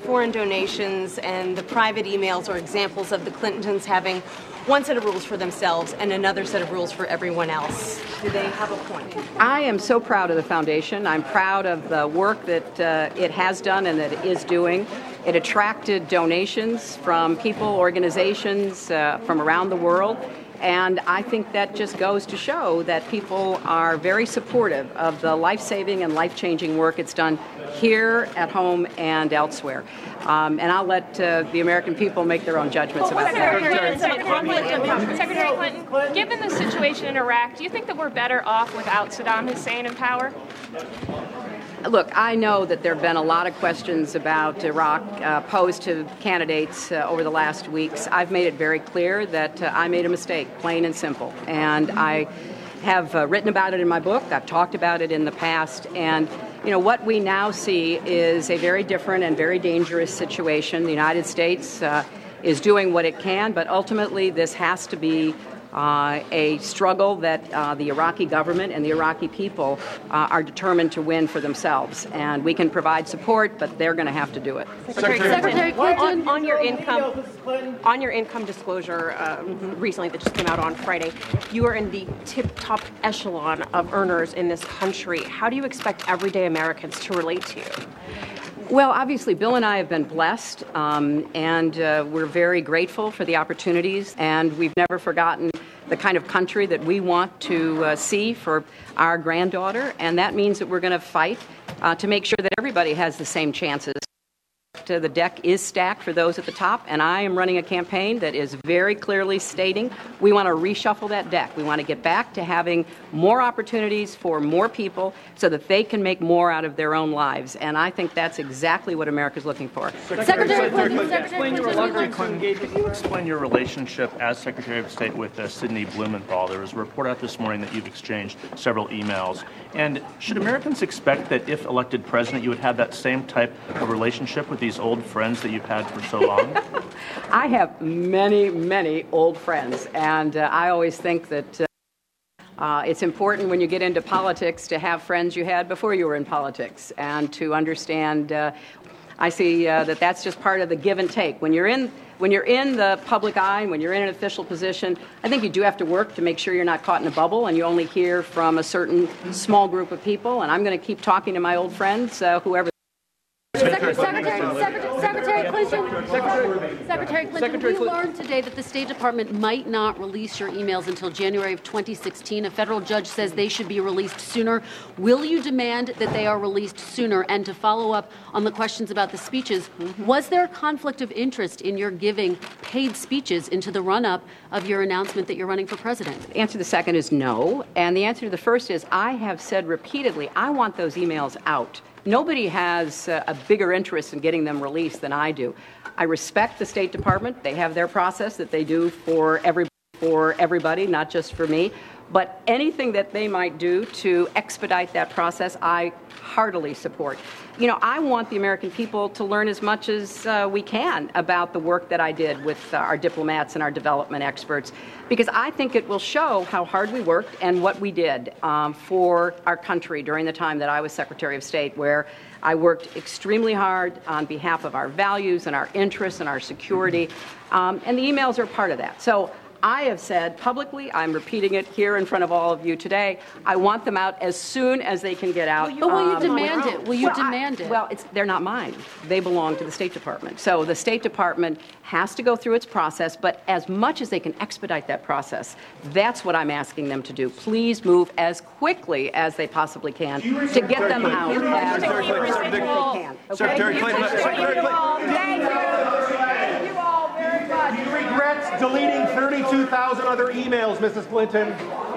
foreign donations and the private emails are examples of the Clintons having one set of rules for themselves and another set of rules for everyone else. Do they have a point? I am so proud of the foundation. I'm proud of the work that it has done and that it is doing. It attracted donations from people, organizations from around the world. And I think that just goes to show that people are very supportive of the life-saving and life-changing work it's done here at home and elsewhere. And I'll let the American people make their own judgments about that. Secretary Clinton, given the situation in Iraq, do you think that we're better off without Saddam Hussein in power? Look, I know that there have been a lot of questions about Iraq posed to candidates over the last weeks. I've made it very clear that I made a mistake, plain and simple. And I have written about it in my book. I've talked about it in the past. And, you know, what we now see is a very different and very dangerous situation. The United States is doing what it can, but ultimately this has to be a struggle that the Iraqi government and the Iraqi people are determined to win for themselves. And we can provide support, but they're going to have to do it. Secretary Clinton, on your income disclosure recently that just came out on Friday, you are in the tip-top echelon of earners in this country. How do you expect everyday Americans to relate to you? Well, obviously, Bill and I have been blessed, and we're very grateful for the opportunities, and we've never forgotten the kind of country that we want to see for our granddaughter, and that means that we're going to fight to make sure that everybody has the same chances. The deck is stacked for those at the top, and I am running a campaign that is very clearly stating we want to reshuffle that deck. We want to get back to having more opportunities for more people so that they can make more out of their own lives, and I think that's exactly what America's looking for. Secretary Clinton, can you explain your relationship as Secretary of State with Sidney Blumenthal? There was a report out this morning that you've exchanged several emails. And should Americans expect that if elected president, you would have that same type of relationship with these old friends that you've had for so long? I have many, many old friends, and I always think that it's important when you get into politics to have friends you had before you were in politics, and to understand. I see that that's just part of the give and take. When you're in the public eye, when you're in an official position, I think you do have to work to make sure you're not caught in a bubble and you only hear from a certain small group of people. And I'm going to keep talking to my old friends, whoever. Secretary Clinton, we learned today that the State Department might not release your emails until January of 2016. A federal judge says they should be released sooner. Will you demand that they are released sooner? And to follow up on the questions about the speeches, was there a conflict of interest in your giving paid speeches into the run-up of your announcement that you're running for president? The answer to the second is no. And the answer to the first is I have said repeatedly, I want those emails out. Nobody has a bigger interest in getting them released than I do. I respect the State Department. They have their process that they do for everybody, not just for me. But anything that they might do to expedite that process, I heartily support. You know, I want the American people to learn as much as we can about the work that I did with our diplomats and our development experts, because I think it will show how hard we worked and what we did for our country during the time that I was Secretary of State, where I worked extremely hard on behalf of our values and our interests and our security, and the emails are part of that. So I have said publicly, I'm repeating it here in front of all of you today, I want them out as soon as they can get out. But will you demand it? Will you demand it? Well, they're not mine. They belong to the State Department. So the State Department has to go through its process, but as much as they can expedite that process, that's what I'm asking them to do. Please move as quickly as they possibly can to get them out as quickly as they can. Secretary Clinton. Thank you all very much. He regrets deleting 32,000 other emails, Mrs. Clinton.